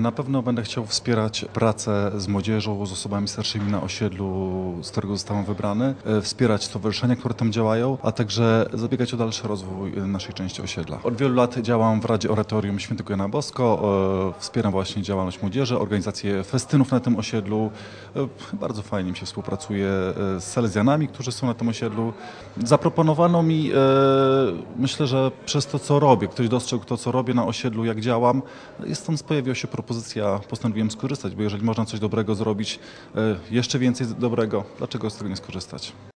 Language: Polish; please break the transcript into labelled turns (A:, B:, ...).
A: Na pewno będę chciał wspierać pracę z młodzieżą, z osobami starszymi na osiedlu, z którego zostałem wybrany, wspierać stowarzyszenia, które tam działają, a także zabiegać o dalszy rozwój naszej części osiedla. Od wielu lat działam w Radzie Oratorium Świętego Jana Bosko, wspieram właśnie działalność młodzieży, organizację festynów na tym osiedlu. Bardzo fajnie mi się współpracuje z salezjanami, którzy są na tym osiedlu. Zaproponowano mi, myślę, że przez to, co robię, ktoś dostrzegł to, co robię na osiedlu, jak działam, stąd pojawiła się propozycja, postanowiłem skorzystać, bo jeżeli można coś dobrego zrobić, jeszcze więcej dobrego, dlaczego z tego nie skorzystać?